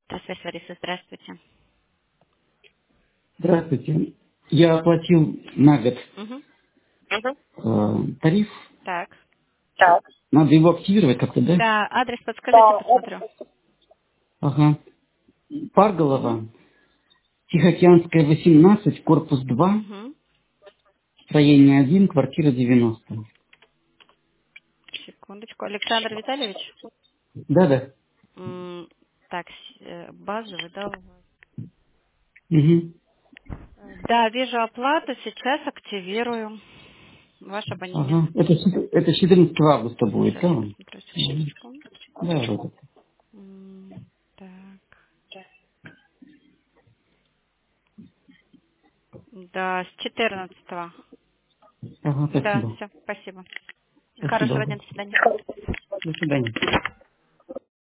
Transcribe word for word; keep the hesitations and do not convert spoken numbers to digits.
Здравствуйте, Лариса, здравствуйте. Здравствуйте. Я оплатил на год Угу. э, тариф. Так. Так. Надо его активировать как-то, да? Да, адрес подскажите, Да, это посмотрю. Ага. Угу. Парголова, Тихоокеанская, восемнадцать, корпус два, Угу. строение один, квартира девяносто. Секундочку. Александр Витальевич? Да-да. М, Так, с- э, базовый, да? у вас? Угу. Да, вижу оплату, сейчас активирую ваш Ага. абонемент. Это, щет- это четырнадцатого августа будет, Сейчас да? я он? посмотрю, Мгм. секундочку. Да, вот это. М, Так. Да, с четырнадцатого. Ага, Да, спасибо. все, спасибо. Спасибо. Хорошего Ага. дня, до свидания. До свидания.